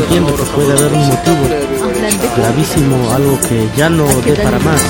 entiendo que puede haber un motivo gravísimo, algo que ya no dé para más.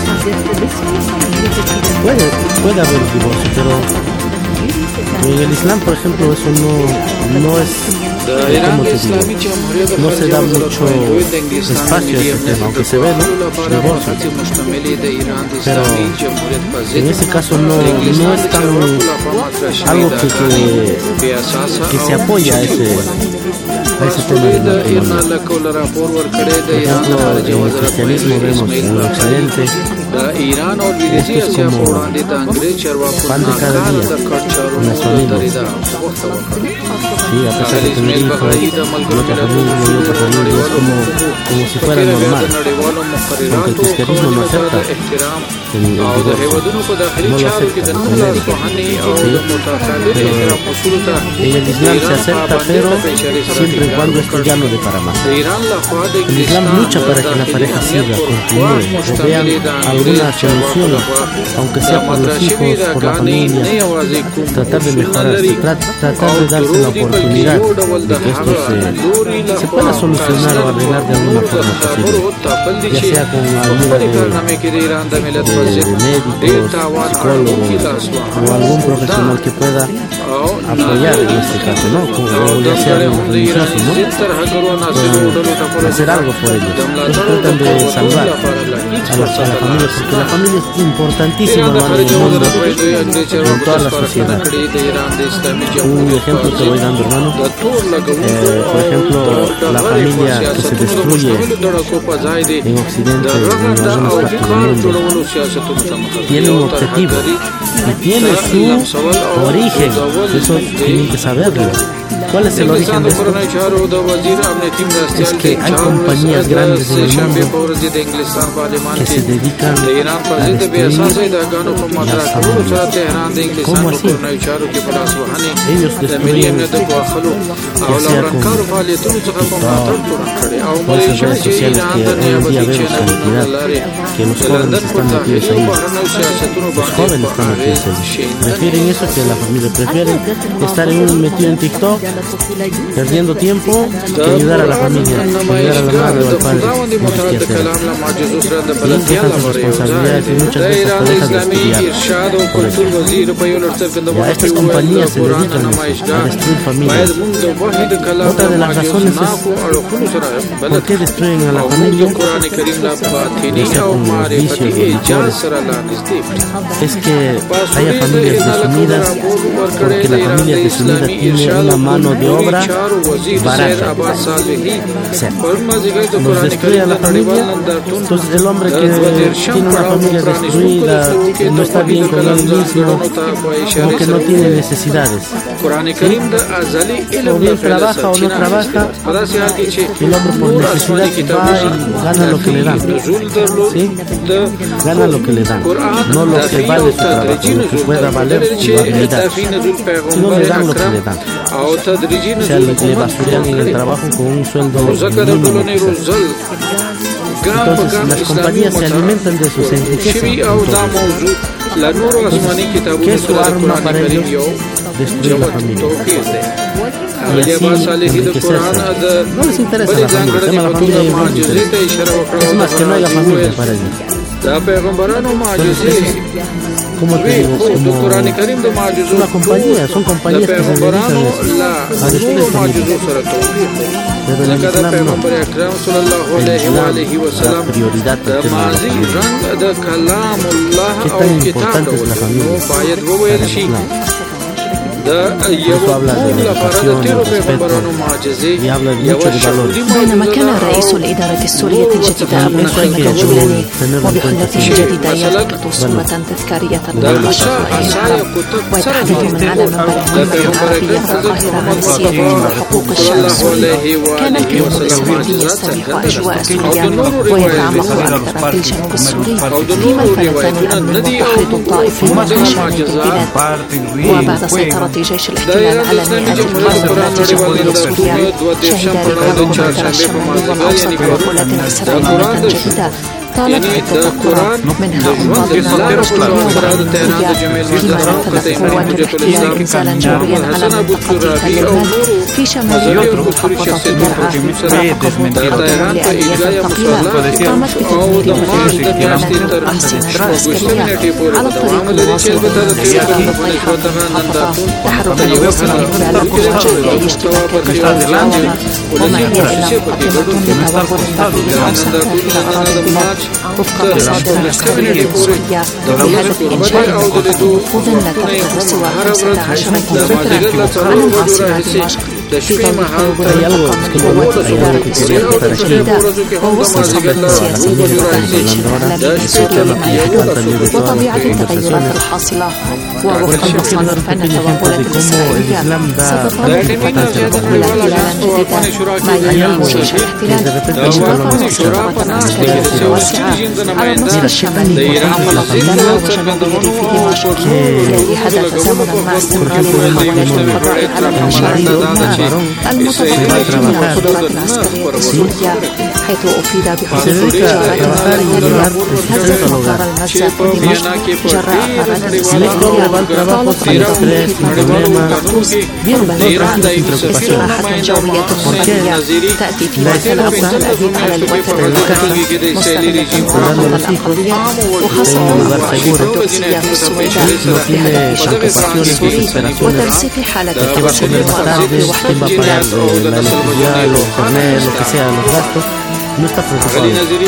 Puede haber divorcio, pero en el Islam, por ejemplo, eso no es, como te digo, no se da mucho espacio a ese tema, aunque se ve, ¿no? Divorcio. Pero en ese caso no es tan algo que se apoya a ese tema del matrimonio. Por ejemplo, en el cristianismo vemos en Occidente, esto es como pan de cada día en las familias. Sí, a pesar de tener hijos, otra familia, es como si fuera normal. Aunque el cristianismo no acepta el divorcio, no lo acepta en América. ¿Sí? En el Islam se acepta, pero siempre y cuando esto ya no dé para más. El Islam lucha para que la pareja siga, continúe, o vean alguna solución, aunque sea por los hijos, por la familia, tratar de mejorarse, tratar de darse la oportunidad de que esto se pueda solucionar o arreglar de alguna forma posible, ya sea con la ayuda de médicos, psicólogos o algún profesional que pueda apoyar en este caso, ¿no? Como ya sea religioso, ¿no? Puedan hacer algo por ellos. Entonces tratan de salvar a la familia, porque la familia es importantísima, hermano, en el mundo, en toda la sociedad. Un ejemplo te voy dando, hermano. Por ejemplo, la familia que se destruye en Occidente, en algunas partes del mundo, tiene un objetivo y tiene su origen. Eso tienen que saberlo. ¿Cuál es el origen de esto? Es que hay compañías grandes en el mundo que se dedican a destruir las familias. ¿Cómo así? Ellos destruyen, ya sea con todas esas redes sociales que hoy en día vemos cantidad, que los jóvenes están metidos ahí. Los jóvenes están metidos ahí. Prefieren eso que la familia. Prefieren estar metido en TikTok, perdiendo tiempo, que ayudar a la familia, ayudar a la madre o al padre. Muchos que hacer. Tienen tantas responsabilidades y muchas veces parejas de estudiar por eso. Ya estas compañías se dedican a destruir familias. Otra de las razones es ¿por qué destruyen a la familia? Ya sea con los vicios, los licores. Es que haya familias desunidas, porque la familia desunida tiene una mano de obra barata. O sea, nos destruye a la familia. Entonces el hombre que tiene una familia destruida, que no está bien con él mismo, como que no tiene necesidades, ¿sí? O bien trabaja o no trabaja, el hombre por necesidad va y gana lo que le dan, ¿sí? Gana lo que le dan, no lo que vale su trabajo, lo que pueda valer su habilidad, no le dan lo que le dan. O sea, le basurean en el trabajo con un sueldo mínimo. Entonces las compañías se alimentan de eso, se enriquecen. ¿Qué es su arma para ellos? Destruir la familia. Y así enriquecerse. No les interesa la familia, el tema de la familia no les interesa. Es más, que no haya familia para ellos. Entonces, como te digo, como una compañía, son compañías que se dedican a destruir familias. Pero en el Islam no. El Islam da prioridad al tema de la familia. ¿Qué tan importante es la familia para el Islam? Eso habla de educación, de respeto y habla mucho de valores. بينما كان رئيس الإدارة السورية الجديدة أبو محمد الجولاني وبخلته الجديدة يلتقط صورة تذكارية للعاشر العرب ويتحدث من على منبر العربية في القاهرة عن السيادة وحقوق الشعب السوري، كان الكيان الإسرائيلي يستبيح أجواء سوريا ويتعمق أكثر في الجنوب السوري، فيما الفلسطيني الأمن المتحد الطائفي منتشر في البلاد. وبعد سيطرة جيش الاحتلال العالمي أجل الحرب التي جمهورية سوريا شهد ركاب مبادرة الشمال والأوسط وقوات إسرائيلية جديدة طالبت عدة قرى منها أنقاذ فيما رفضت قوات الاحتلال إنزالا جويا على منطقة تل في شمال محافظة درعا ترقبوا تقدما لآليات ثقيلة قامت بتدمير مدينة إعلان القناصنة العسكرية على الطريق الواصل من السكرة للضيحة محافظة تحرك الوزن الاحتلال الجوي لاشتباك المقاومة وما هي إلا مقدمة لتوغل التقوية الأوسط إلى أراضي البلاد وفق مصادر عسكرية مصرية بهدف إنشاء نقاط نفوذ لا تقترب سوى 15 كيلومترا عن العاصمة دمشق في ظل تطور الطاقم من قوات إدارة السورية الجديدة ووسط الصدمة السياسية والتهديد الإعلامي سوريا لما يحدث وطبيعة التغيرات الحاصلة ووفق المصادر فإن التوغلات الإسرائيلية ستتطلب تقبل احتلالا جديدا ما يمنع جيش الاحتلال إجراء مستوطنة عسكرية واسعة على النصف الشمالي ومحافظة درعا وجنوب في دمشق الذي حدث زمنا مع استمرار محاولة القضاء على الأنشطة المتفرقة من القدرات العسكرية السورية حيث أفيد بحدوث تجارة هزت مطار المزة في دمشق جراء قرارات إسرائيلية طالت خلفه في مدينة قرطوس وبلغت استراحة جوية مركزية تأتي في وقت الأوقات الأديب على الوتر الأرضي مستغلة مناطق الأقلية وخاصة المؤسسات التونسية في السويداء في هدف شق الصحن السوري وترسيخ حالة التوتر والضغط وحدة الجيران no está preocupado.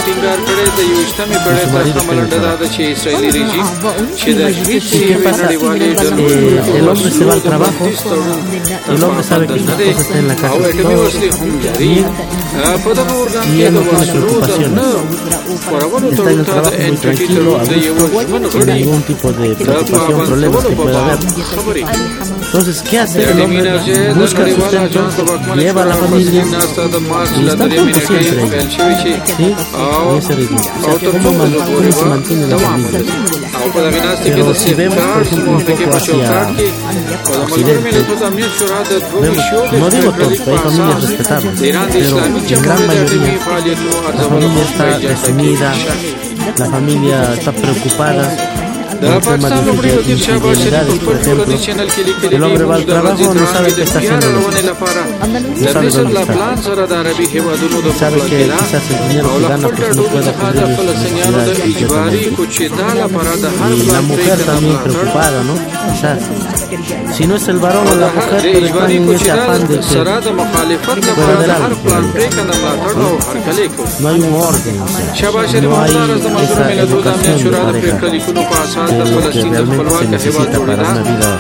¿Y qué pasa? El hombre se va al trabajo, el hombre sabe que sus cosas están en la casa, todo bien, y él no tiene preocupaciones. Está en el trabajo muy tranquilo, a gusto, sin ningún tipo de preocupación, problemas que pueda haber. Entonces, ¿qué hace el hombre? Busca sustento, lleva a la familia y está junto siempre ahí. ¿Sí? En ese ritmo. O sea, ¿cómo se mantiene la familia? Pero si vemos, por ejemplo, un poco hacia Occidente, vemos, no digo todos, hay familias respetables, pero en gran mayoría la familia está desunida, la familia está preocupada. El tema de infidelidades, por ejemplo, el hombre va al trabajo, no sabe qué está haciendo, no sabe dónde está, sabe que quizás el dinero que gana pues no puede cubrir sus necesidades, y la mujer también preocupada, ¿no? Quizás, si no es el varón o la mujer, pero están en ese afán de que puede haber algo, no hay un orden, o sea, no hay esa educación de pareja que realmente se necesita para una vida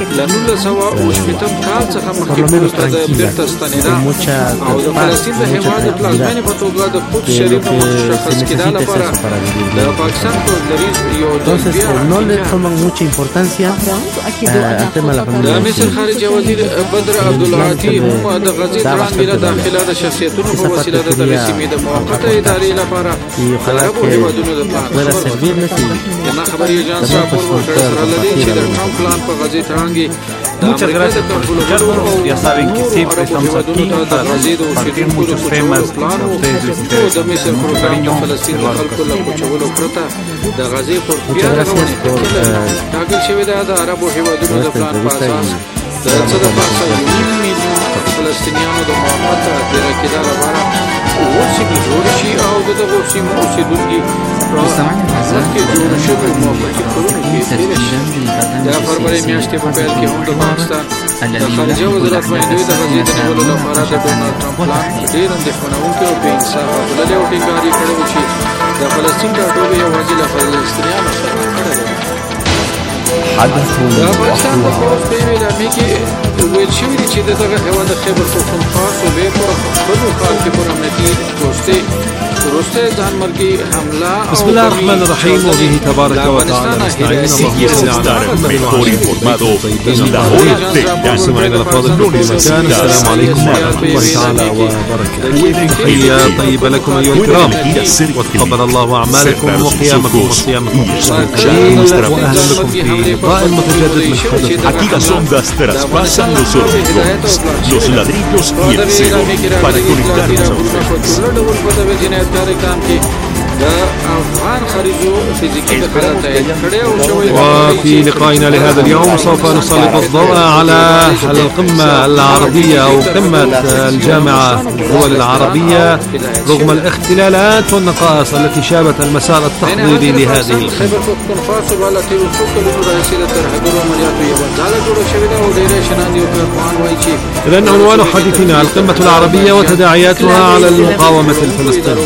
por lo menos tranquila, con mucha paz, mucha tranquilidad, que lo que se necesita es eso para vivir. Entonces no le toman mucha importancia al tema de la familia. Da bastante valor. Esa parte quería aportar y ojalá que pueda servirles y también pues muchas gracias por escucharnos. Ya saben que siempre estamos aquí para compartir muchos temas que a ustedes les interesan. Con mucho cariño, Eduardo Castillo. Muchas gracias por esta د فبراير میاشتې په پیل کې هم د پاکستان د خارجه وزارت باندې د غزې د نیولو لپاره د ډونالډ ټرمپ پلان ډېر اندېښمنونکی او بې انصافه بللې او ټینګاري کړی و چې د فلسطین ټاټوبی یوازې له فلسطینیانو سره کړی دی. د افغانستان د پوځ په یوې اعلامیې کې ویل شوي دي چې د دغه هېواد د خیبر پښتونخوا صوبې په خپلو ښار کې پر امنیتي پوستې بسم الله الرحمن الرحيم وبه تبارك وتعالى نستعين اللهم mejor informado en la hora de سمعنا الأفاضل في كل مكان. السلام عليكم ورحمة الله تعالى وبركاته. تحية طيبة لكم أيها الكرام وتقبل الله أعمالكم وقيامكم وصيامكم وأهلا لكم في لقاء متجدد من حلقة. Aquí las ondas traspasan los hormigos, los ladrillos y el cero para conectarnos a ustedes. وفي لقائنا لهذا اليوم سوف نسلط الضوء على القمة العربية أو قمة الجامعة الدول العربية رغم الاختلالات والنقائص التي شابت المسار التحضيري لهذه القمة. إذن عنوان حديثنا القمة العربية وتداعياتها على المقاومة الفلسطينية.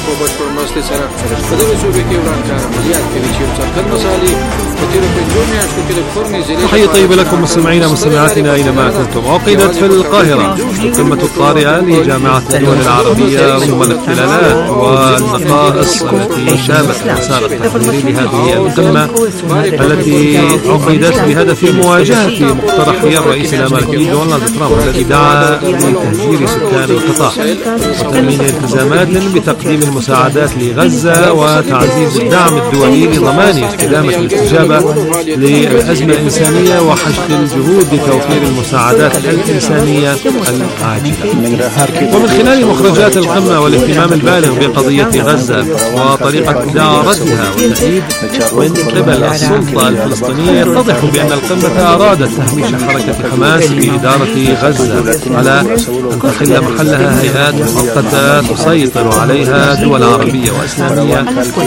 تحية طيبة لكم مستمعينا ومستمعاتنا أينما كنتم. عقدت في القاهرة القمة الطارئة لجامعة الدول العربية رغم الاختلالات والنقائص التي شابت المسار التحضيري لهذه القمة التي عقدت بهدف مواجهة مقترحي الرئيس الأمريكي دونالد ترامب الذي دعا لتهجير سكان القطاع وتأمين التزامات بتقديم المساعدات لغزة وتعزيز الدعم الدولي لضمان استدامة الاستجابة للأزمة الإنسانية وحشد الجهود لتوفير المساعدات الإنسانية العاجلة. ومن خلال مخرجات القمة والاهتمام البالغ بقضية غزة وطريقة إدارتها والتأييد من قبل السلطة الفلسطينية يتضح بأن القمة أرادت تهميش حركة حماس في إدارة غزة على أن تحل محلها هيئات مؤقتة تسيطر عليها دول عربية وإسلامية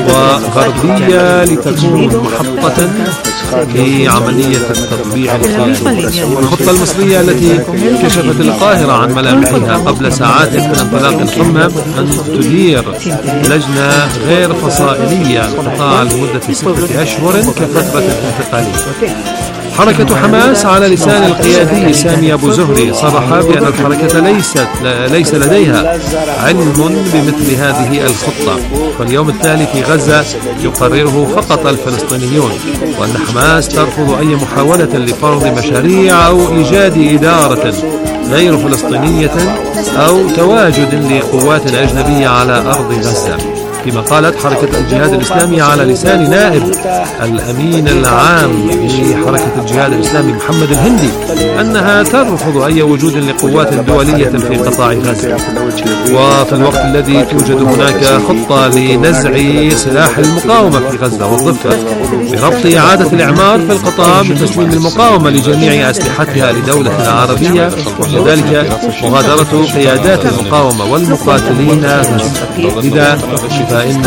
وغربية لتكون محطة لعملية التطبيع الخارجي. الخطة المصرية التي كشفت القاهرة عن ملامحها قبل ساعات من انطلاق القمة أن تدير لجنة غير فصائلية القطاع لمدة 6 أشهر كفترة انتقالية. حركة حماس على لسان القيادي سامي أبو زهري صرح بأن الحركة ليس لديها علم بمثل هذه الخطة، واليوم التالي في غزة يقرره فقط الفلسطينيون، وأن حماس ترفض أي محاولة لفرض مشاريع أو إيجاد إدارة غير فلسطينية أو تواجد لقوات أجنبية على أرض غزة. فيما قالت حركة الجهاد الإسلامي على لسان نائب الأمين العام لحركة الجهاد الإسلامي محمد الهندي أنها ترفض أي وجود لقوات دولية في قطاع غزة. وفي الوقت الذي توجد هناك خطة لنزع سلاح المقاومة في غزة والضفة بربط إعادة الإعمار في القطاع بتسليم المقاومة لجميع أسلحتها لدولة عربية، وكذلك مغادرة قيادات المقاومة والمقاتلين غزة. لذا فإن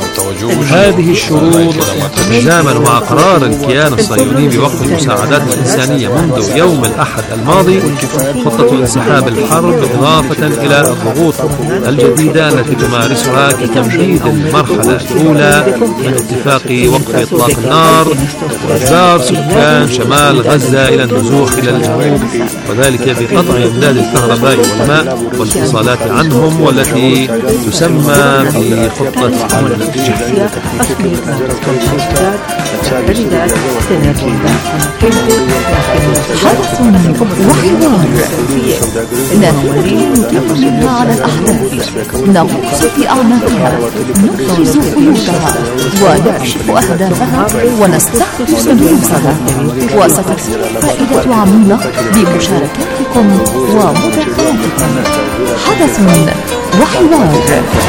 هذه الشروط تتزامن مع قرار الكيان الصهيوني بوقف المساعدات الإنسانية منذ يوم الأحد الماضي، خطة انسحاب الحرب إضافة إلى الضغوط الجديدة التي تمارسها كتمديد المرحلة الأولى من اتفاق وقف إطلاق النار وإجبار سكان شمال غزة إلى النزوح إلى الجنوب، وذلك بقطع إمداد الكهرباء والماء والاتصالات عنهم، والتي تسمى بخطة الجهاد. نتفقها على الأحداث، نغوص في أعماقها، نفرز قيودها ونكشف أهدافها ونستخلص دروسها، وستكون فائدة عميمة بمشاركتكم ومداخلاتكم. حدث وحوار.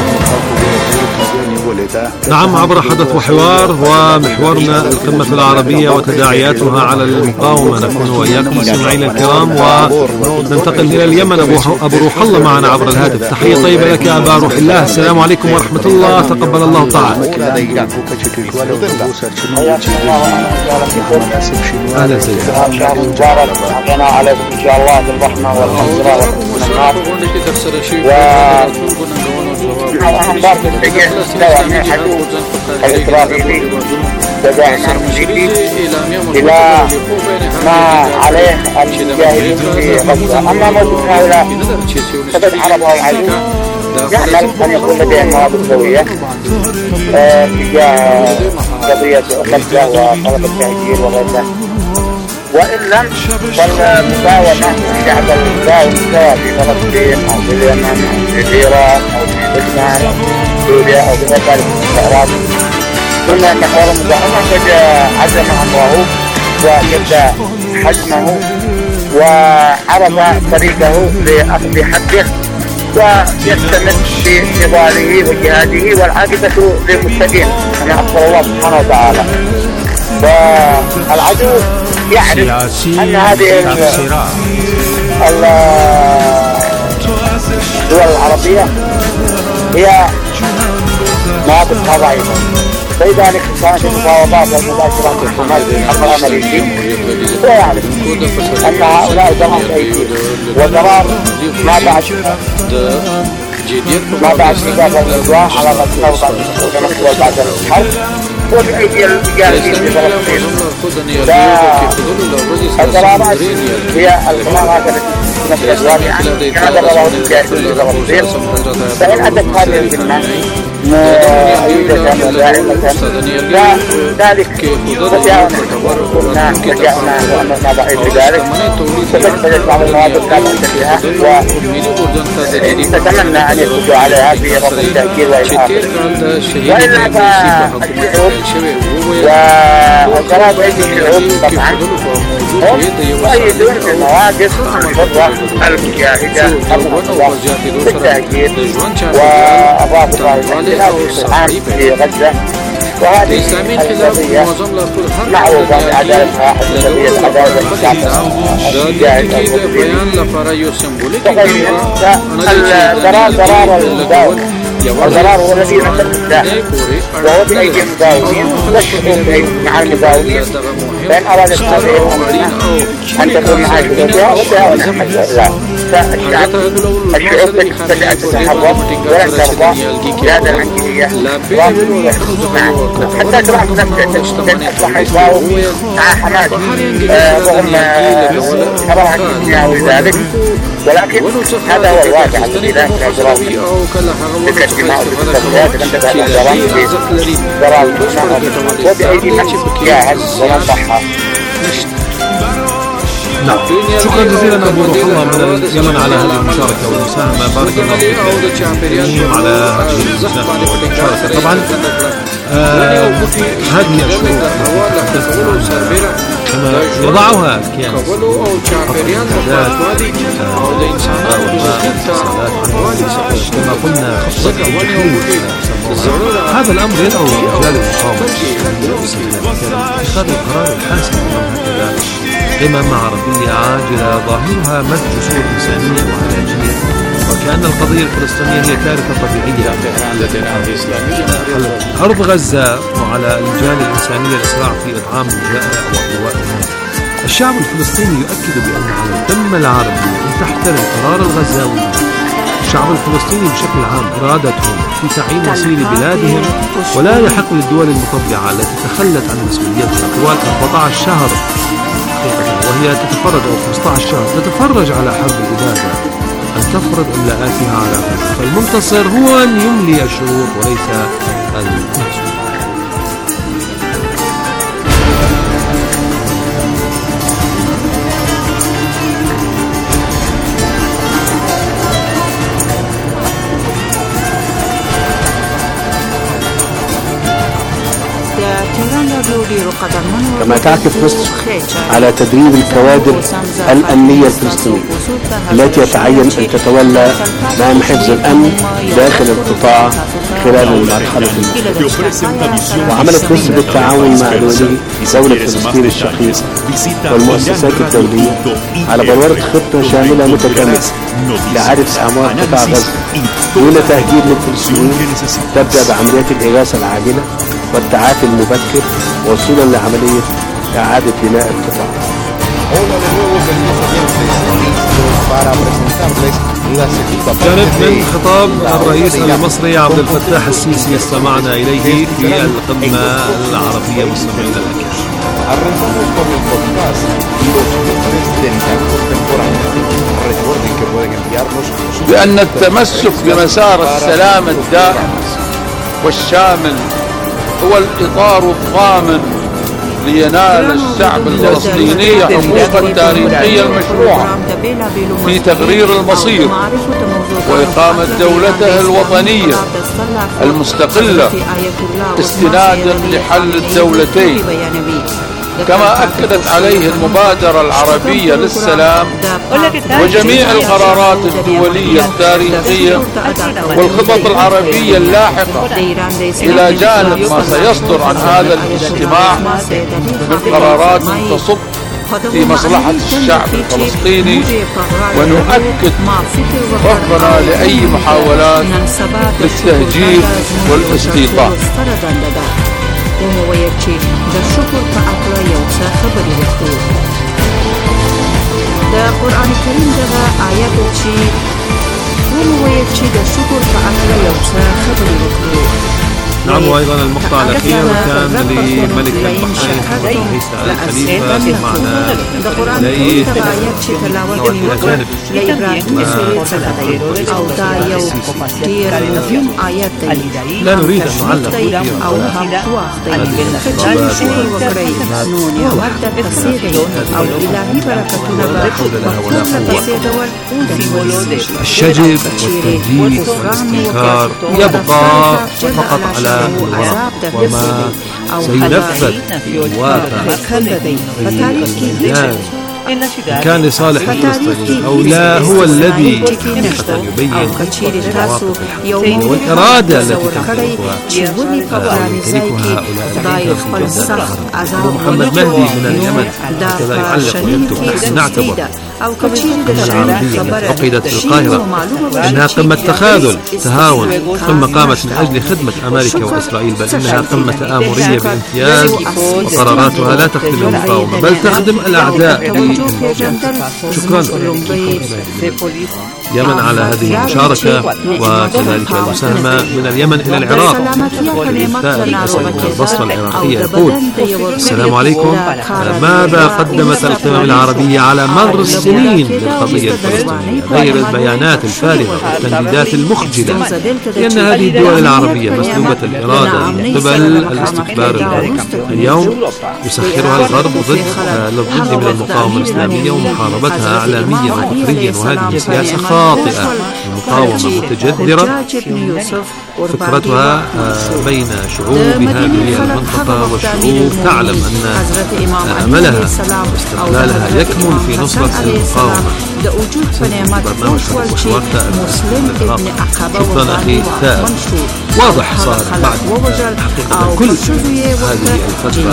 نعم، عبر حدث وحوار ومحورنا القمة العربية وتداعياتها على المقاومة نكون وإياكم مستمعينا الكرام، وننتقل إلى اليمن. أبو روح الله معنا عبر الهاتف. تحية طيبة لك أبا روح الله، السلام عليكم ورحمة الله، تقبل الله تعالى. أهلا سيدي. شهر مبارك علينا عليكم إن شاء الله بالرحمة والمغفرة والنار. وأهم بارك الاتجاه سواء من الحدود الإسرائيلي تبعنا المجيد إلى ما عليه المجاهدين في غزة. أما موجود هؤلاء فقد عرفوا العدو يعمل أن يكون لديه مواقف قوية تجاه قضية غزة وطلب التهجير وغيرها، وإن لم فالمقاومة شعب المقاومة سواء في فلسطين أو في اليمن أو في إيران أو في لبنان أو في سوريا أو في غير الأراض، ثم أن حوار المقاومة قد عزم أمره وشد حجمه وعرف طريقه لأخذ حده ويستمر في نضاله وجهاده، والعاقبة للمتقين كما أخبر الله سبحانه وتعالى. والعدو يعرف أن هذه الدول العربية هي مناطق ضعيفة، فلذلك كانت المفاوضات والمباشرات بالحكومات الحرب الأمريكي ويعرف أن هؤلاء ضرر أيدي وضرر ما بعد إجابة العدوان على رأسنا بعد الحرب وبأيدي الجانبين في فلسطين. فالضرارات هي القرارات التي تنفذ واقعا كما ضرره الجانبين في فلسطين. فإن أتت هذه الجنة مؤيدة وداعمة ذلك رجعنا وأننا ضعيف بذلك، فتجد بعض المواقف لا بأس فيها، ونتمنى أن يكونوا عليها في رفض التأكيد والآخر. وإلا فالشعوب وقرار أيدي الشعوب طبعا هم يؤيدون المواقف الحرة المجاهدة بالتأكيد والرافضة العام في غزة، وهذه القضية معروفة بعدالتها حسب العدالة الجاهدة ضرار المداوم والضرار هو الذي ينتج الداخل وهو بأيدي المداومين والشعوب مع المداومين. فإن أرادت هذه الأمة أن تكون مع شعوبها وبها ونعمة الله، الشعوب بدأت تتحرك ولن ترضى بهذا العنجهية حتى ترى نفسها أصبح يتفاوض مع حماس وهم كبرها الدنيا ولذلك، ولكن هذا هو الواقع الذي لا يعتبر تلك الدماء والتفاوضات لم تذهب الأحضران في ضرار الإسلام وبأيدي من جاهز ومن ضحى. نعم، شكرا جزيلا أبو روح الله من اليمن على هذه المشاركة والمساهمة. بارك الله فيك على هذه المشاركة. طبعا هذه الشروط كما يضعها الكيان كما قلنا هذا الأمر يدعو رجال المقاومة اتخاذ القرار الحاسم هكذا قمم عربية عاجلة ظاهرها مد جسور إنسانية وعلاجية، وكأن القضية الفلسطينية هي كارثة طبيعية أرض غزة وعلى الجانب الإنسانية الإسراع في إطعام الجائع وإغواءهم. الشعب الفلسطيني يؤكد بأن على الدم العربي أن تحترم قرار الغزاوي. الشعب الفلسطيني بشكل عام إرادتهم في تعيين مصير بلادهم، ولا يحق للدول المطبعة التي تخلت عن مسؤوليتها طوال 14 شهر وهي تتفرج أو 15 شهر تتفرج على حرب الإبادة أن تفرض إملاءاتها على غزة. فالمنتصر هو أن يملي الشروط وليس المنتصر. كما تعكف مصر على تدريب الكوادر الأمنية الفلسطينية التي يتعين أن تتولى مهام حفظ الأمن داخل القطاع خلال المرحلة المقبلة. وعملت مصر بالتعاون مع دولة فلسطين الشقيق والمؤسسات الدولية على بلورة خطة شاملة متكاملة لإعادة إعمار قطاع غزة دون تهجير للفلسطينيين، تبدأ بعمليات الإغاثة العاجلة والتعافي المبكر وصولا لعملية إعادة بناء القطاع. كانت من خطاب الرئيس المصري عبد الفتاح السيسي استمعنا إليه في القمة العربية المستمرة الأخيرة. بأن التمسك بمسار السلام الدائم والشامل هو الإطار الضامن لينال الشعب الفلسطيني حقوقا التاريخية المشروعة في تغيير المصير وإقامة دولته الوطنية المستقلة استنادا لحل الدولتين كما أكدت عليه المبادرة العربية للسلام وجميع القرارات الدولية التاريخية والخطط العربية اللاحقة، إلى جانب ما سيصدر عن هذا الاجتماع من قرارات تصب في مصلحة الشعب الفلسطيني، ونؤكد رفضنا لأي محاولات للتهجير والاستيطان. دا قرآن کریم دغه آیات چې ومویل چې د شکر په اړه یو څه خبرې وکړو. نعم، وأيضا المقطع الأخير كان لملك البحرين عيسى الخليفة معنا إليه لا نريد أن نعلق الشجب والتنجيس والاستنكار يبقى فقط على الورق، وما سينفذ في الواقع إن كان لصالح الفلسطينيين أو لا هو الذي يبين والإرادة التي تمتلكها هؤلاء. محمد مهدي من اليمن هكذا يعلق ويكتب: نعتبر أن العربية عقدت في القاهرة إنها قمة تخاذل تهاون، قمة قامت من أجل خدمة أمريكا وإسرائيل، بل إنها قمة تآمرية بامتياز، وقراراتها لا تخدم المقاومة بل تخدم الأعداء. شكرا يمن على هذه المشاركة وكذلك المساهمة من اليمن إلى العراق. من البصرة العراقية يقول: السلام عليكم، ماذا قدمت القمم العربية على مر السنين للقضية الفلسطينية غير البيانات الفارغة والتنديدات المخجلة؟ لأن هذه الدول العربية مسلوبة الإرادة من قبل الاستكبار الغربي. اليوم يسخرها الغرب للضد من المقاومة الإسلامية ومحاربتها إعلاميا وفكريا، وهذه سياسة خاطئة. المقاومة متجذرة، فكرتها بين شعوب هذه المنطقة، والشعوب تعلم أن أملها واستقلالها يكمن في نصرة المقاومة. برنامج مشوار شكرا أخي ثائر. واضح صار بعد حقيقة كل هذه الفترة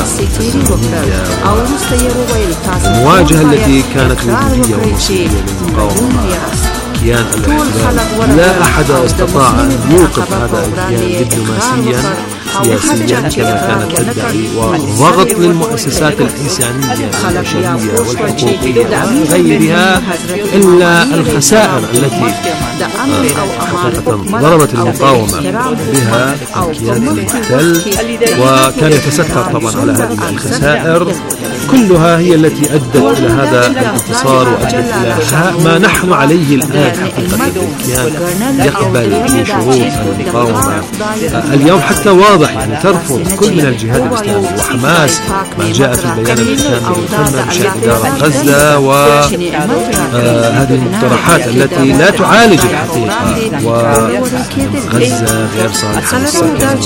المواجهة التي كانت وجودية ومصيرية للمقاومة كيان الاحتلال، لا أحد استطاع أن يوقف هذا الكيان دبلوماسيا سياسيا كما كانت تدعي، وضغط للمؤسسات الإنسانية البشرية والحقوقية وغيرها، إلا الخسائر التي حقيقة ضربت المقاومة بها الكيان المحتل، وكان يتستر طبعا على هذه الخسائر كلها، هي التي أدت إلى هذا الانتصار وأدت إلى ما نحن عليه الآن. حقيقة الكيان يقبل بشروط المقاومة اليوم، حتى واضح يعني ترفض كل من الجهاد الإسلامي وحماس ما جاء في البيان الختامي للقمة بشأن إدارة غزة، وهذه المقترحات التي لا تعالج الحقيقة، وغزة غير صالحة للسكن،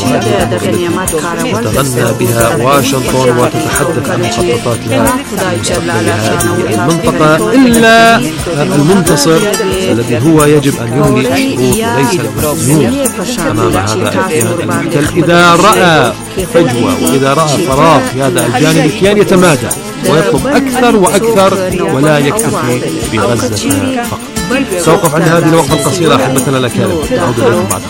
تتغنى بها واشنطن وتتحدث عن مخططات لها لمستقبل هذه المنطقة، إلا المنتصر الذي هو يجب أن يملي الشروط وليس المسلمون أمام هذا الكيان المحتل. إذا رأى فجوة وإذا رأى فراغ في هذا الجانب، الكيان يتمادى ويطلب أكثر وأكثر ولا يكتفي بغزة فقط. سأوقف عند هذه الوقفة القصيرة أحبتنا الأكارم، نعود إليكم بعد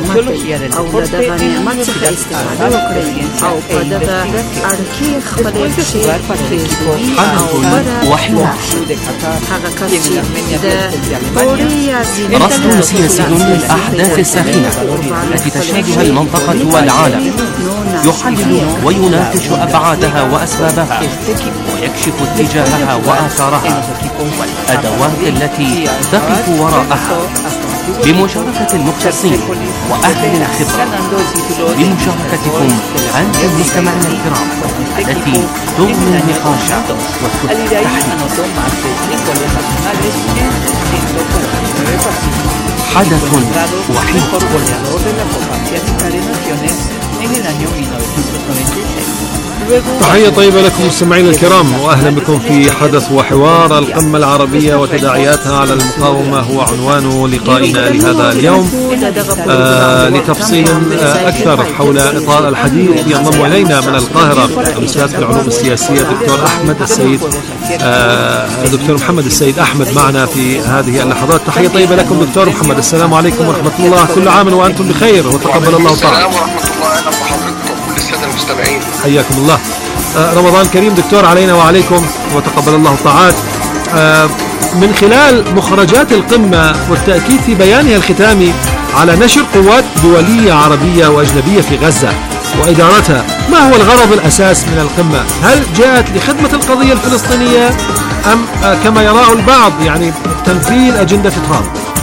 رصد سياسي للأحداث الساخنة التي تشهدها المنطقة والعالم، يحلل ويناقش أبعادها وأسبابها، ويكشف اتجاهها وآثارها والأدوات التي تقف وراءها، بمشاركة المختصين وأهل الخبرة، بمشاركتكم أنتم المستمعين الكرام التي تغني النقاش والتحليل. حدث وحيد تحية طيبة لكم مستمعين الكرام، وأهلا بكم في حدث وحوار القمة العربية وتداعياتها على المقاومة، هو عنوان لقائنا لهذا اليوم. لتفصيل أكثر حول إطار الحديث ينضم إلينا من القاهرة الأستاذ في العلوم السياسية دكتور محمد السيد أحمد معنا في هذه اللحظات. تحية طيبة لكم دكتور محمد، السلام عليكم ورحمة الله، كل عام وأنتم بخير وتقبل الله تعالى. السلام ورحمة الله، أهلا بحضرتكم وكل السادة المستمعين. حياكم الله. رمضان كريم دكتور علينا وعليكم وتقبل الله الطاعات. من خلال مخرجات القمة والتأكيد في بيانها الختامي على نشر قوات دولية عربية وأجنبية في غزة وإدارتها، ما هو الغرض الأساس من القمة؟ هل جاءت لخدمة القضية الفلسطينية أم كما يراه البعض يعني تنفيذ أجندة ترامب؟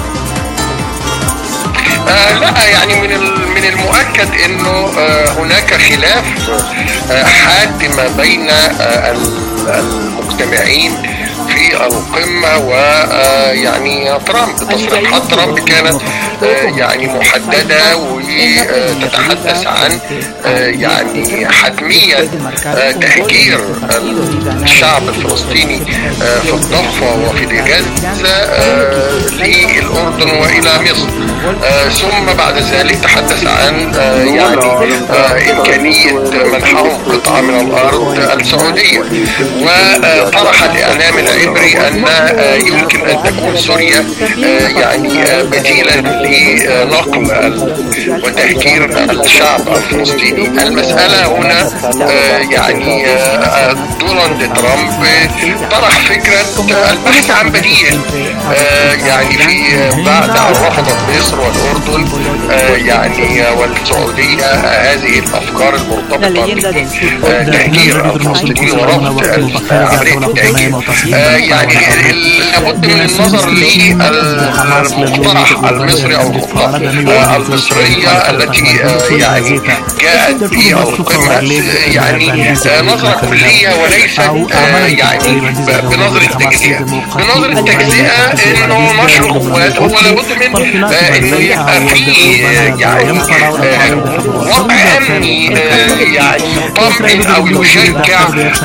لا، يعني من المؤكد انه هناك خلاف حاد ما بين المجتمعين في القمة ويعني ترامب. تصريحات ترامب كانت يعني محددة وتتحدث عن يعني حتمية تهجير الشعب الفلسطيني في الضفة وفي غزة للأردن وإلى مصر، ثم بعد ذلك تحدث عن يعني إمكانية منحهم قطعة من الأرض السعودية، وطرح الإعلام العبري أن يمكن أن تكون سوريا يعني بديلا لنقل وتهجير الشعب الفلسطيني. المسألة هنا يعني دونالد ترامب طرح فكرة البحث عن بديل، يعني في بعد أن رفضت مصر والأردن يعني والسعودية هذه الأفكار المرتبطة بتهجير الفلسطينيين ورفض عملية التهجير. يعني لابد من النظر للمقترح المصري أو الخطة المصرية التي يعني جاءت في القمة، يعني نظرة كلية وليس يعني بنظرة تجزئة. بنظرة التجزئة انه نشر قوات هو لابد من انه يبقى في يعني وضع امني يعني يطمئن او يشجع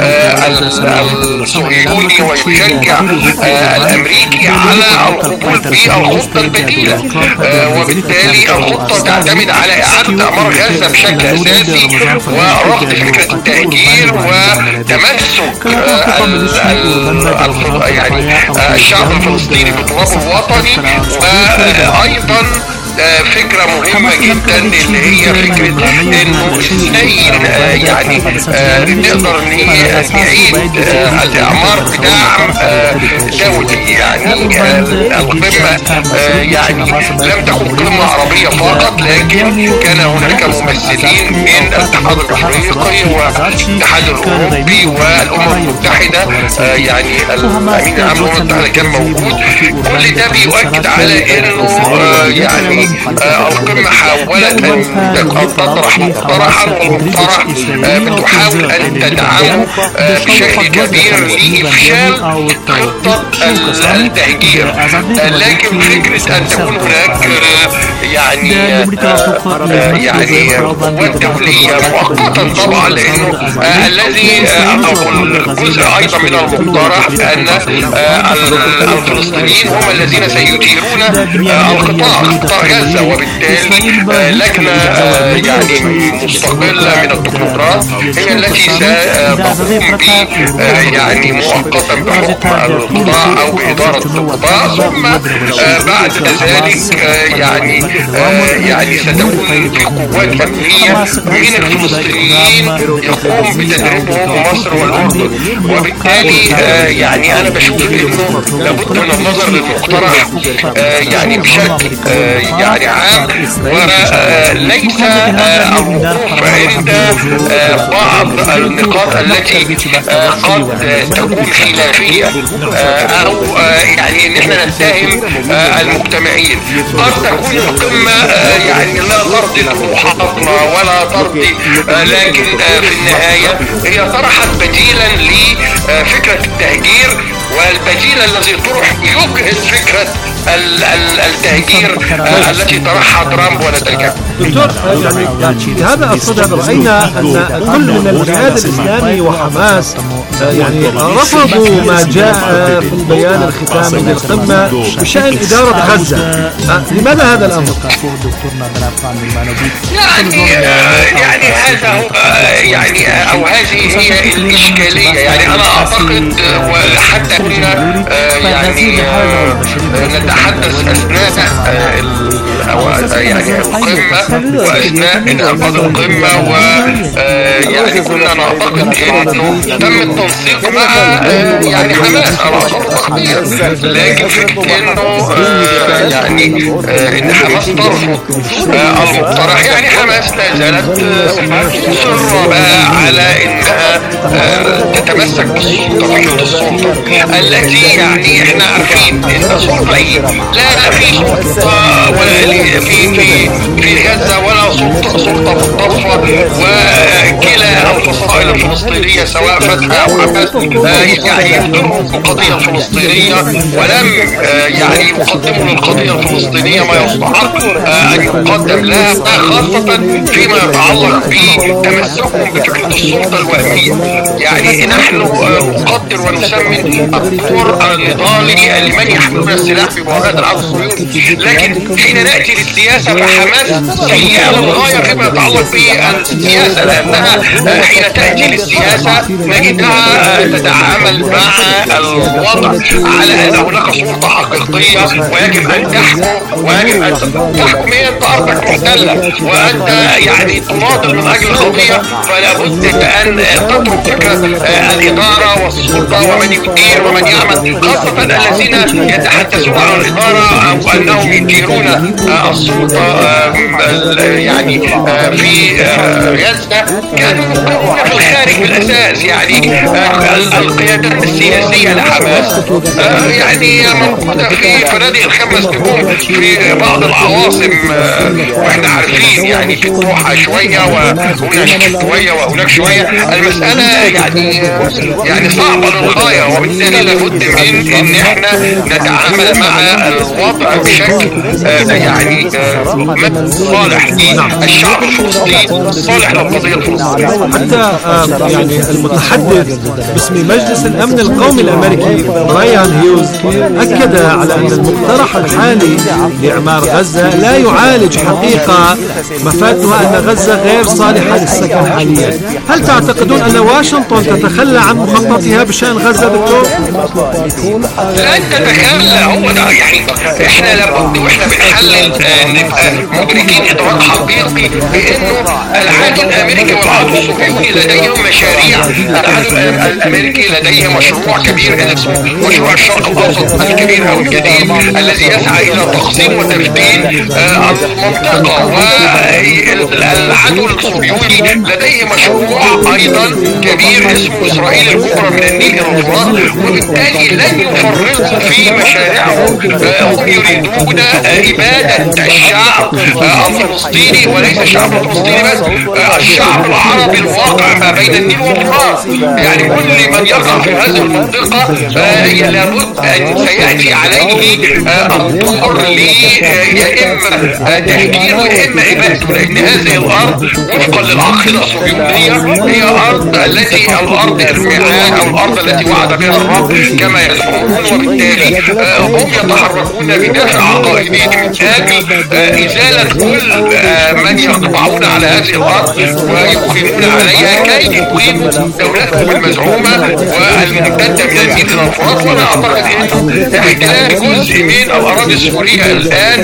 الصهيوني ويشجع الامريكي على القبول بالخطة البديلة، وبالتالي الخطة تعتمد على اعادة اعمار غزة بشكل اساسي ورفض فكرة التهجير وتمسك يعني الشعب الفلسطيني بطلبه الوطني، وايضا فكرة مهمة جدا اللي هي فكرة انه ازاي يعني نقدر نعيد الاعمار بدعم دولي. يعني القمة يعني لم تكن قمة عربية فقط، لكن كان هناك ممثلين من الاتحاد الافريقي والاتحاد الاوروبي والامم المتحدة، يعني الامين العام للامم المتحدة كان موجود. كل ده بيؤكد على انه يعني القمة حاولت أن تطرح مقترحا، والمقترح بتحاول أن تدعمه بشكل كبير لإفشال خطة التهجير، لكن فكرة أن تكون هناك يعني قوات دولية مؤقتا طبعا، لأنه الذي أو الجزء أيضا من المقترح أن الفلسطينيين هم الذين سيديرون قطاع غزة، وبالتالي لجنة يعني مستقلة من التكنوقراط هي التي ستقوم ب يعني مؤقتا بحكم القطاع او بإدارة القطاع، ثم بعد ذلك يعني ستكون في قوات أمنية من الفلسطينيين يقوم بتدريبهم مصر والأردن. وبالتالي يعني أنا بشوف إنه لابد من النظر للمقترح يعني بشكل يعني عام، وليس الوقوف عند بعض النقاط التي قد تكون خلافية او يعني ان احنا نتهم المجتمعين. قد تكون القمة يعني لا ترضي طموحاتنا ولا ترضي، لكن في النهاية هي طرحت بديلا لفكرة التهجير والبديل الذي طرح يجهز فكرة التهجير التي طرحها ترامب ونتائجها. دكتور يعني بهذا الصدد رأينا أن كل من الجهاد الإسلامي وحماس يعني رفضوا ما جاء في البيان الختامي للقمة بشأن إدارة غزة. لماذا هذا الأمر؟ يعني هذا هو يعني أو هذه هي الإشكالية. يعني أنا أعتقد وحتى كنا يعني نتحدث أثناء يعني القمة وأثناء انعقاد القمة ويعني كنا نعتقد إنه تم التنسيق مع يعني حماس على تخطيط، لكن فكرة إنه يعني إن حماس ترفض المقترح. يعني حماس لا زالت مصرة على إنها تتمسك بفكرة السلطة التي يعني إحنا عارفين إن السلطة لا في سلطة ولا في غزة ولا سلطة مضطرفة، وكلا الفصائل الفلسطينية سواء فتح أو حماس يعني يقدموا القضية الفلسطينية ولم يعني يقدموا للقضية الفلسطينية ما يستحق أن يقدم لها، خاصة فيما يتعلق بتمسكهم بفكرة السلطة الوهمية. يعني نحن نقدر ونسمن الدور النضالي لمن يحملون السلاح في مواجهة العدو الصهيوني، لكن حين نأتي للسياسة فحماس سيئة للغاية فيما يتعلق بالسياسة، لأنها حين تأتي للسياسة نجدها تتعامل مع الوضع على أن هناك سلطة حقيقية ويجب أن تحكم، ويجب أن تحكم هي أنت أرضك محتلة وأنت يعني تناضل من أجل القضية، فلا بد أن تترك فكرة الإدارة والسلطة ومن يدير ومن يعمل، خاصة الذين يتحدثون عن الإدارة أو أنهم يديرون السلطة يعني في غزة كانوا مقيمون في الخارج بالأساس. يعني القيادات السياسية لحماس يعني موجودة في فنادق الخمس نجوم في بعض العواصم، واحنا عارفين يعني في روحها شوية وهناك شوية وهناك شوية. المسألة يعني صعبة للغاية، وبالتالي لابد من ان احنا نتعامل مع الوضع بشكل يعني صالح للشعب الفلسطيني، صالح للقضية الفلسطينية. حتى يعني المتحدث باسم مجلس الأمن القومي الأمريكي برايان هيوز أكد على أن المقترح الحالي لإعمار غزة لا يعالج حقيقة مفادها أن غزة غير صالحة للسكن حاليا. هل تعتقدون أن واشنطن تتخلى عن مخططها بشأن غزة دكتور؟ لن تتخلى، هو ده يعني احنا لابد واحنا بنحلل نبقى مدركين ادراك حقيقي بانه العدو الامريكي والعدو الصهيوني لديهم مشاريع. العدو الامريكي لديه مشروع كبير اسمه مشروع الشرق الاوسط الكبير او الجديد الذي يسعى الى تقسيم وتفتيت المنطقه، والعدو الصهيوني لديه مشروع ايضا كبير اسمه اسرائيل الكبرى من النيل الى الفرات، وبالتالي لن يفرطوا في مشاريعهم. هم يريدون اباده الشعب الفلسطيني، وليس الشعب الفلسطيني بس، الشعب العربي الواقع ما بين النيل والفرات. يعني كل من يقع في هذه المنطقه لابد ان سياتي عليه الدور يا اما تهجير ويا اما اباده، لان هذه الارض وفقا للعقيده الصهيونيه هي ارض الارض الميعاد او الارض التي وعد بها الرب كما يزعمون، وبالتالي هم يتحركون بدافع عقائدي من اجل ازاله كل من يقطعون على هذه الارض ويقيمون عليها كي يقيم دولتهم المزعومه والممتده من النيل الى الفرات. وانا اعتقد انه احتلال جزء من الاراضي السوريه الان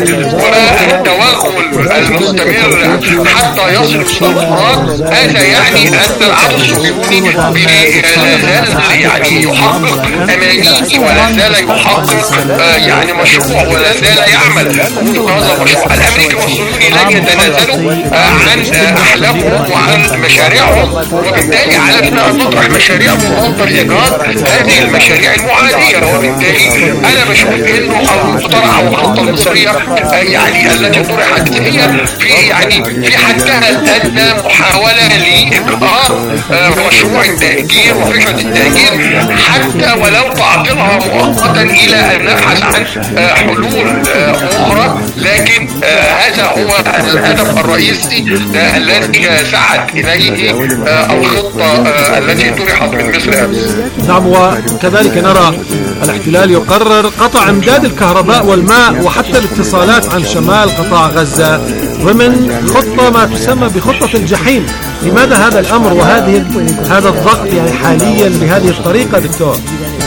والتوغل المستمر حتى يصل الى الفرات، هذا يعني ان العدو الصهيوني لا زال يعني يحقق امانيه ولا زال يحقق يعني مشروع ولا زال يعمل هذا المشروع. الامريكي والصهيوني لن يتنازلوا عن احلامهم وعن مشاريعهم، وبالتالي علينا ان نطرح مشاريعهم وننظر ايجاد هذه المشاريع المعاديه. وبالتالي انا بشوف انه المقترح او الخطه المصريه يعني التي طرحت هي في يعني في حدها عمل أدنى محاولة لإبقاء مشروع التهجير وفكرة التهجير حتى ولو تعطلها مؤقتا إلى أن نبحث عن حلول أخرى، لكن هذا هو الهدف الرئيسي الذي سعت إليه الخطة التي طرحت من مصر أمس. نعم، وكذلك نرى الاحتلال يقرر قطع امداد الكهرباء والماء وحتى الاتصالات عن شمال قطاع غزة ضمن خطة ما تسمى بخطة الجحيم. لماذا هذا الأمر هذا الضغط يعني حاليا بهذه الطريقة دكتور؟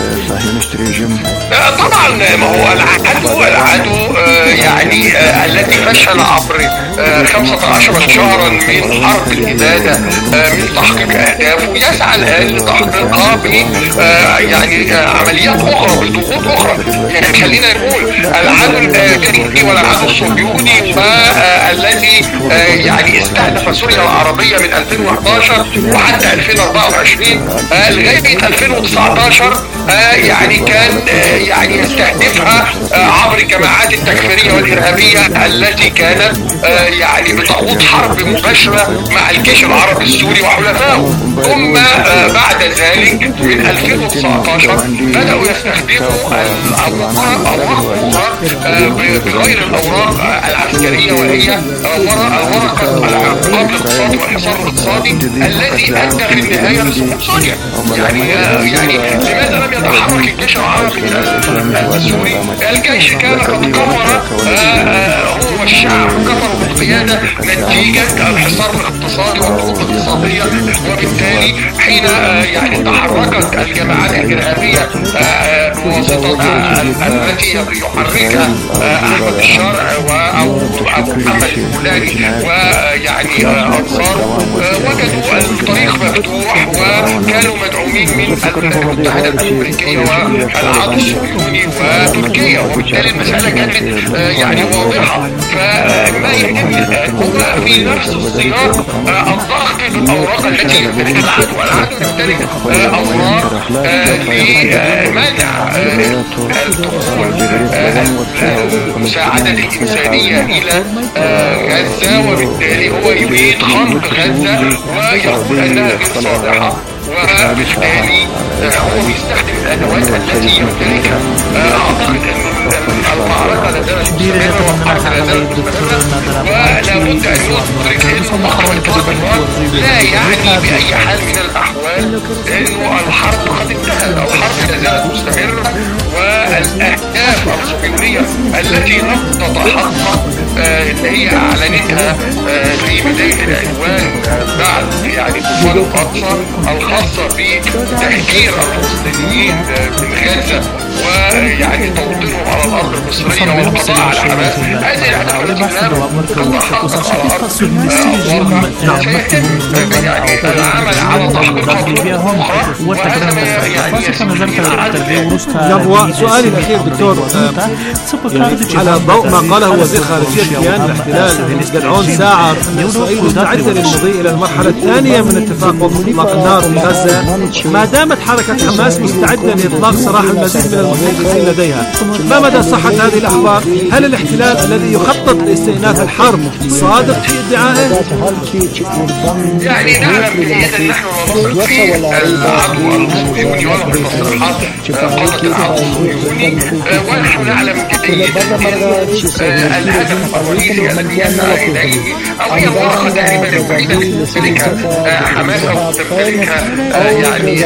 طبعا ما هو العدو يعني الذي فشل عبر 15 شهرا من حرب الإبادة من تحقيق أهدافه يسعى الآن لتحقيقها ب يعني عمليات أخرى بضغوط أخرى. يعني خلينا نقول العدو الأمريكي والعدو الصهيوني الذي يعني استهدف سوريا العربية من 2011 وحتى 2024 لغاية 2019 يعني كان يعني يستهدفها عبر الجماعات التكفيرية والإرهابية التي كانت يعني بتخوض حرب مباشرة مع الجيش العربي السوري وحلفائه. ثم بعد ذلك من 2019 بدأوا يستخدموا أوراق بغير الأوراق العسكرية، وهي الورقة العقاب الاقتصادي والحصار الاقتصادي الذي أدى في النهاية لسقوط سوريا. يعني لماذا لم يتحرك الجيش العربي السوري؟ الجيش كان قد كفر هو والشعب كفروا بالقيادة نتيجة الحصار الاقتصادي والضغوط الاقتصادية، وبالتالي حين يعني تحركت الجماعات الإرهابية بواسطة التي يحركها أحمد الشرع أو محمد الفلاني ويعني أنصار، وجدوا الطريق مفتوح وكانوا مدعومين من المتحدة الأمريكية والعدو الصهيوني وتركيا، وبالتالي المسألة كانت يعني واضحة. فما يتم الآن هو في نفس السياق الضغط بالأوراق التي يمتلكها العدو يمتلك أوراق لمنع الدخول المساعدة الإنسانية إلى غزة، وبالتالي هو يريد خنق غزة ويقول أنها غير صالحة، وبالتالي هو بيستخدم الأدوات التي يمتلكها. أعتقد أن المعركة لا زالت مستمرة والحرب لا زالت مستمرة، ولا بد أن ندرك أن مقر الإطلاق النار لا يعني بأي حال من الأحوال أنه الحرب قد انتهت. الحرب لا زالت مستمرة، والأهداف الصهيونية التي لم تتحقق اللي هي أعلنتها في بداية العنوان بعد يعني طوفان الأقصى الخاصة بتهجير المسلمين من غزة ويعني توطينهم على الأرض المصرية والقضاء على حماس. هذه الأهداف التي لم تتحقق على الأرض سيتم يعني العمل على تحقيقها أخرى، وهذا يعني سؤالي الأخير دكتور، على ضوء ما قاله وزير خارجية كيان الاحتلال جدعون ساعر أن إسرائيل مستعدة للمضي إلى المرحلة الثانية من اتفاق إطلاق النار في غزة ما دامت حركة حماس مستعدة لإطلاق سراح المزيد من المحتجزين لديها. ما مدى صحة هذه الأخبار؟ هل الاحتلال الذي يخطط لاستئناف الحرب صادق في ادعائه؟ يعني نعلم جيدا نحن نثق في العدو الصهيوني ونحن تصريحات قادة العدو الصهيوني، ونحن نعلم جيدا الهدف الرئيسي الذي يسعى إليه أو هي الورقة تقريبا الوحيدة التي تمتلكها حماس أو تمتلكها يعني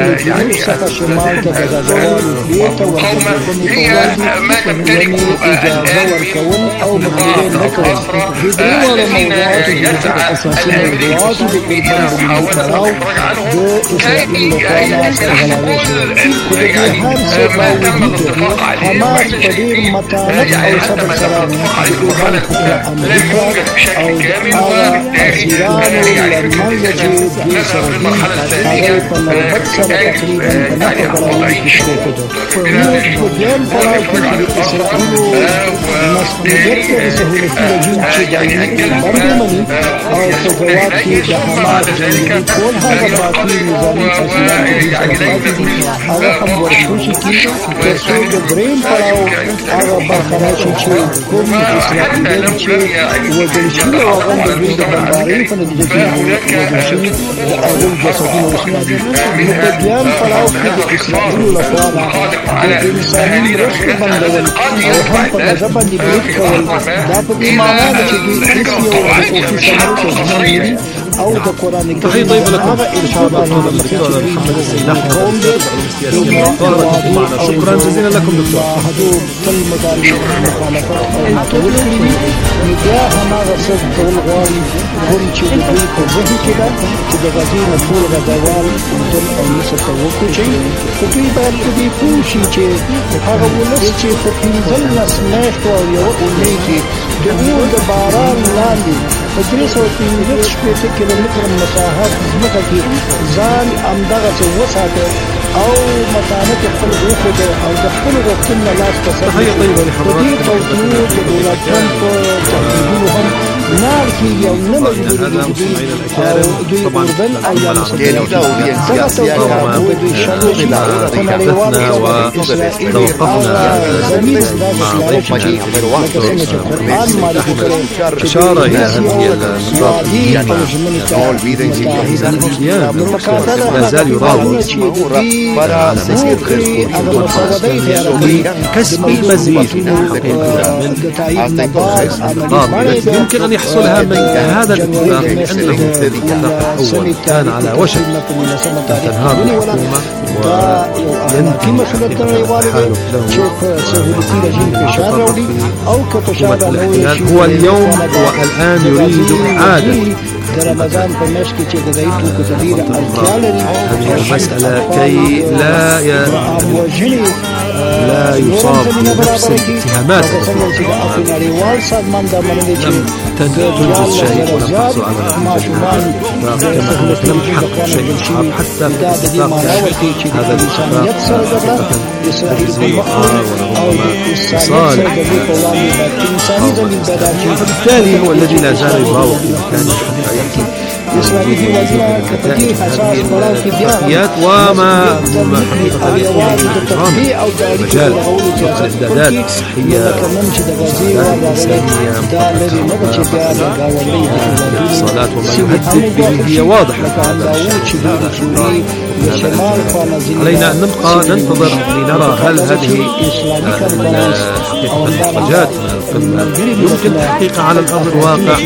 المقاومة، هي ما تمتلكه الآن من نقاط الأسرى الذين يسعى الأمريكي الصهيوني إلى محاولة الإخراج عنهم كي ينزل كل يعني ما تم الاتفاق عليه. وإحنا شايفين يعني حتى ما تم الاتفاق عليه في المرحلة الأولى لم يوجد بشكل كامل، وبالتالي يعني نذهب للمرحلة الثانية كذلك يعني الوضعين شروط تحية طيبة لكم إن شاء الله الدكتور محمد السيد شكرا جزيلا لكم دكتور. او مكانه خپل وخت او د خپل وختونه لاس ته تحيه طيبه لحضراتكم. دولت ترامپ تقریبا هم نار کې یو نوې هذا مستمعينا الأكارم طبعا وتوقفنا مع ضيفنا أشار إلى هذه النقاط لا زال يراوغ على مسألة كسب المزيد يمكن أن يحصلها من هذا الاتفاق، لأنه الاتفاق الأول كان على وشك تنهار الحكومة وينتهي التحالف له حكومة الاحتلال. هو اليوم والآن يريد إعادة هذه المسألة كي لا يصاب بنفس الاتهامات التي لم تنجز شيء ولم تحصل على نتيجة لم تحقق شيء حتى في الاتفاق هذا الاتفاق تجزيء وربما صالح، فبالتالي هو الذي لا زال يراوغ في مكانه حتى يأتي نتائج هذه الاتفاقيات وما حقيقة مجال الإمدادات الصحية والإنسانية الاتصالات وما يهدد به هي واضحة. علينا أن نبقى ننتظر لنرى هل هذه المخرجات من القمة يمكن تحقيقها على الأرض الواقع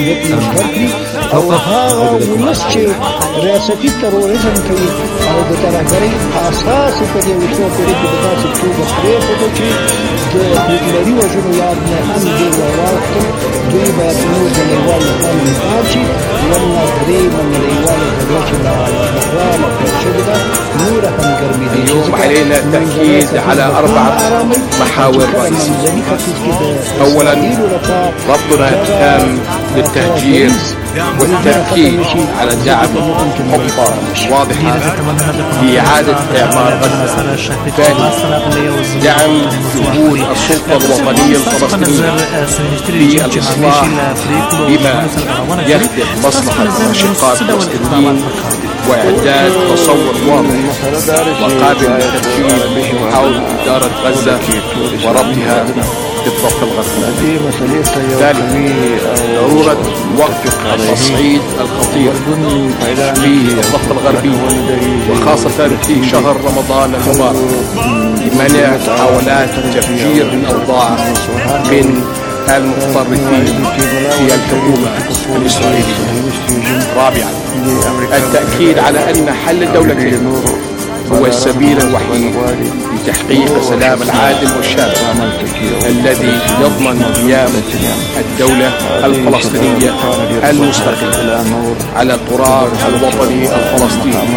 ریاستي تروریزم کوي او د ترهګرۍ اساس په دې وشو پورې په داسې توګه پرېښود چې د هټلري وژنو یاد نه هم ډېر واوښتل. دوی باید نور د نړیوال لخوا انکار شي ورنه درېیمه نړیواله جګړه چې نړیواله پیل شوې ده نوره هم ګرمېدې. اليوم علينا التأكيد على 4 محاور رئيسية. أولا رفضنا التام للتهجير والتركيز على دعم خطة واضحة لإعادة إعمار غزة. ثانيا دعم جهود السلطة الوطنية الفلسطينية للإصلاح بما يخدم مصلحة الأشقاء الفلسطينيين وإعداد تصور واضح وقابل للتنفيذ حول إدارة غزة وربطها بالضفة الغربية. ثالثا ضرورة وقف التصعيد الخطير في الضفة الغربية وخاصة في شهر رمضان المبارك لمنع محاولات تفجير الأوضاع من المتطرفين في الحكومة الإسرائيلية. رابعا التأكيد على أن حل الدولتين هو السبيل الوحيد لتحقيق السلام العادل والشامل الذي يضمن قيام الدولة الفلسطينية المستقلة على التراب الوطني الفلسطيني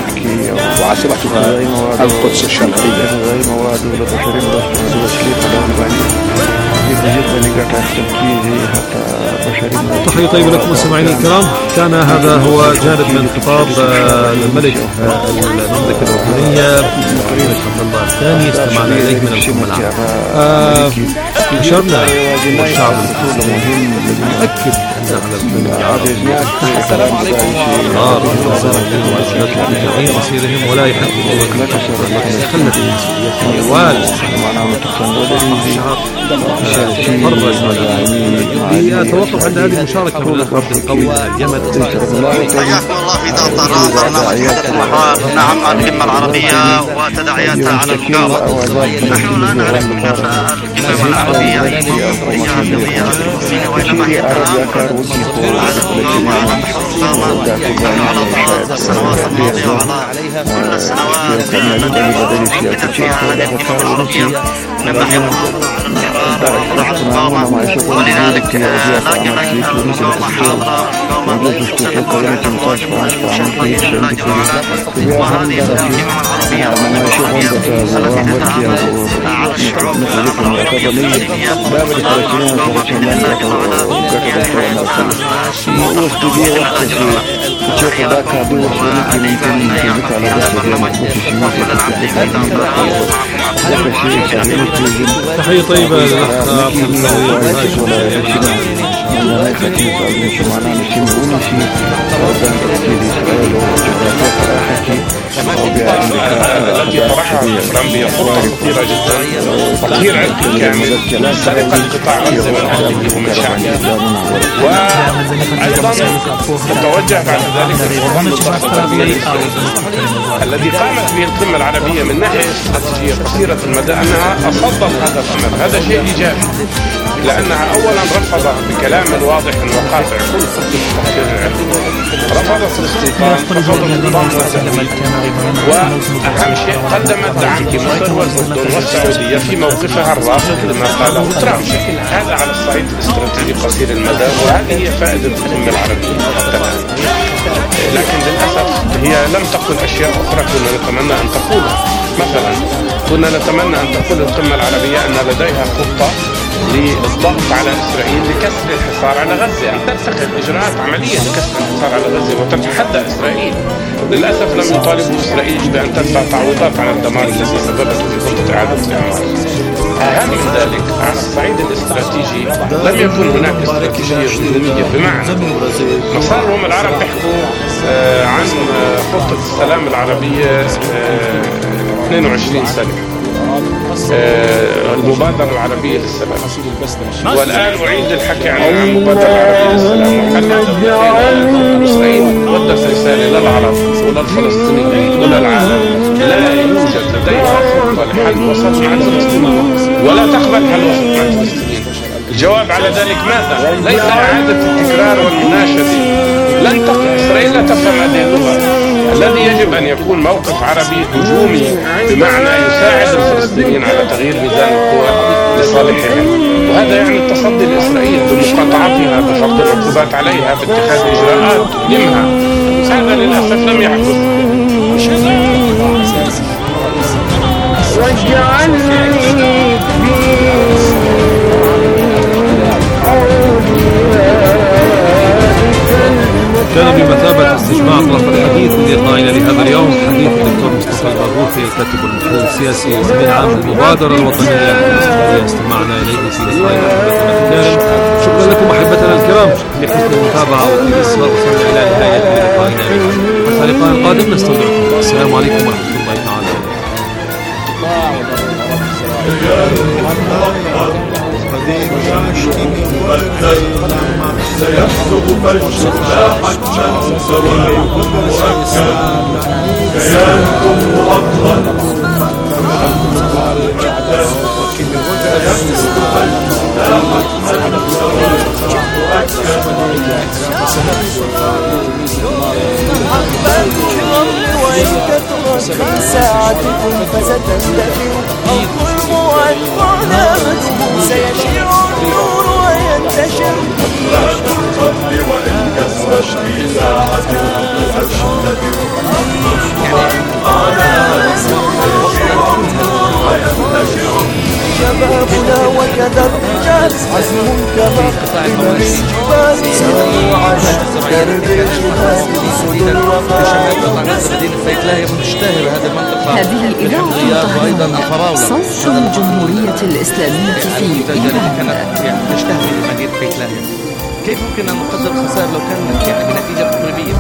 وعاصمتها القدس الشرقية. تحية طيبة لكم مستمعينا الكرام. كان هذا هو جانب من خطاب الملك المملكة الأردنية الملك عبد الله الثاني استمعنا إليه من الأمة العربية. أشرنا الشعب الفلسطيني يؤكد أن على السلام عليكم ورحمة مصيرهم ولا يحق خلت المسؤوليات يتوقف عند هذه المشاركة من الأخوة القوي اليمن. حياكم الله في ذات الطرام برنامج حدث المحور. نعم القمة العربية وتداعياتها على المقاومة. نحن لا نعرف كيف القمم العربية هي القضية الفلسطينية وإنما هي التعامل على المقاومة على طوال السنوات الماضية وعلى كل السنوات التي وجدت فيها هذه القمم العربية من ناحية المحاضرة على المقاومة. ولذلك لا يمكن المقاومة حاضرة وهذه القمم العربية التي تتعامل على الشعوب تحية طيبة للأخ التي طرحها ترامب هي خطة خطيرة جدا، تطهير عرق كامل، سرقة قطاع غزة من أهله ومن شعبه، وأيضا تتوجه بعد ذلك الذي قامت به القمة العربية من ناحية استراتيجية قصيرة المدى أنها أصدت هذا الأمر. هذا شيء إيجابي، لأنها أولا رفضت بكلام واضح وقاطع كل خطة تطهير العرق، رفضت الاستيطان، رفضت الضغط، وأهم شيء قدمت دعم لمصر والأردن والسعودية في موقفها الرافض لما قاله ترامب. هذا على الصعيد الاستراتيجي قصير المدى، وهذه هي فائدة القمة العربية حتى الآن. لكن للأسف هي لم تقل أشياء أخرى كنا نتمنى أن تقولها. مثلا كنا نتمنى أن تقول القمة العربية أن لديها خطة للضغط على إسرائيل لكسر الحصار على غزة، أن تتخذ إجراءات عملية لكسر الحصار على غزة وتتحدى إسرائيل. للأسف لم يطالبوا إسرائيل بأن تدفع تعويضات عن الدمار الذي سببته في خطة إعادة الإعمار. أهم من ذلك على الصعيد الاستراتيجي لم يكن هناك استراتيجية هجومية، بمعنى صار هم العرب بيحكوا عن خطة السلام العربية 22 سنة، المبادرة العربية للسلام، والآن أعيد الحكي عن المبادرة العربية للسلام. وحتى إسرائيل ودت رسالة للعرب وللفلسطينيين وللعالم لا يوجد لديها خطة لحل وسط مع الفلسطينيين ولا تقبل حل وسط مع الفلسطينيين. الجواب على ذلك ماذا؟ ليس إعادة التكرار والمناشدة، لن تقع إسرائيل لا تفهم هذه اللغة. الذي يجب أن يكون موقف عربي هجومي، بمعنى يساعد الفلسطينيين على تغيير ميزان القوى لصالحهم، وهذا يعني التصدي لإسرائيل بمقاطعتها، بفرض العقوبات عليها، باتخاذ إجراءات تؤلمها. هذا للأسف لم يحدث. كان بمثابة استجماع أطراف الحديث لقائنا لهذا اليوم حديث الدكتور مصطفى البرغوثي الكاتب والمحلل السياسي وأمين عام المبادرة الوطنية الفلسطينية استمعنا إليه في لقائنا الكريم. شكرا لكم أحبتنا الكرام لحسن المتابعة والإصرار. وصلنا إلى نهاية لقائنا. حتى اللقاء القادم نستودعكم. السلام عليكم ورحمة الله تعالى. سيحسب فالشجاع سواء مؤكد كيانكم مؤقت وإن كثرت من ساعتكم فستندثر الظلم والظلامة سيشيع النور وينتشر القتل وإن كثرت في ساعتكم فستندثر الظلم وينتشر شبابنا وكذا الرجال الشمال عزم كمقدم الجبال سروعنا درب الجبال سد الوفاء. هذه إذاعة القاهرة صوت الجمهورية الإسلامية في إيران. نشتهي لمدينة بيت لاهيا. كيف ممكن أن نقدر الخسائر لو كانت بنتيجة تقريبية؟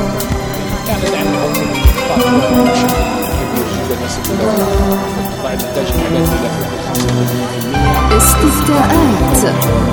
استفتاءات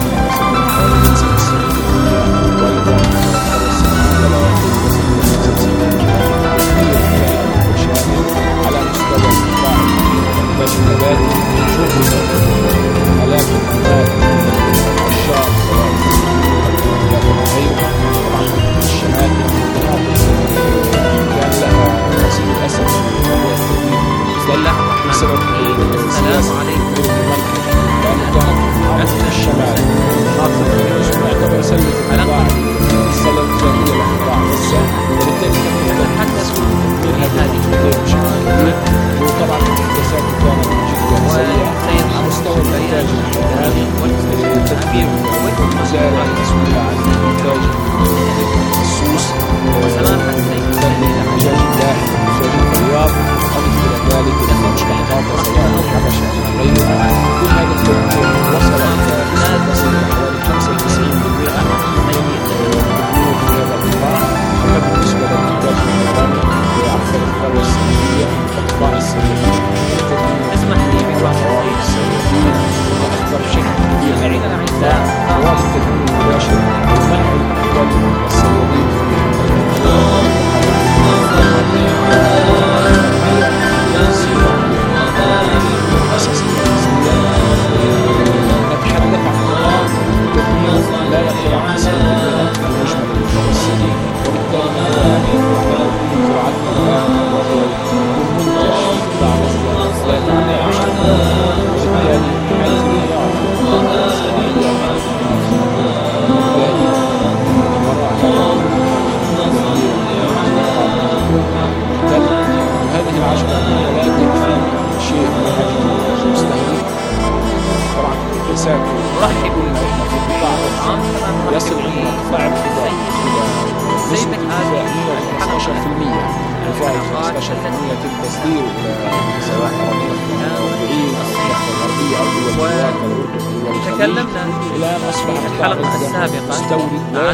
تكلمنا في الحلقة السابقة عن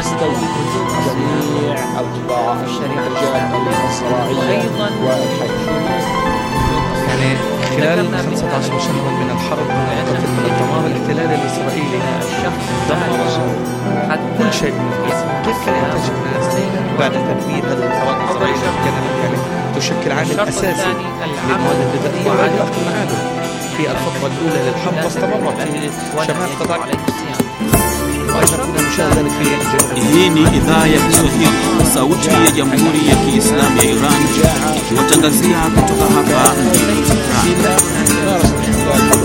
جميع القطاع الزراعية يعني خلال 15 شهرا من الحرب من الدمار الاحتلالي الإسرائيلي دمر كل شيء من القسم. كيف كان ينتج بعد تدمير هذه القرارات الإسرائيلية كانت تشكل عامل أساسي للمواد الغذائية وإضافة المعادن في الفترة الأولى للحرب واستمرت في شمال قطاع Hii ni idhaa ya Kiswahili sauti ya Jamhuri ya Kiislamu ya Iran ikiwatangazia kutoka hapa mjini Tehran.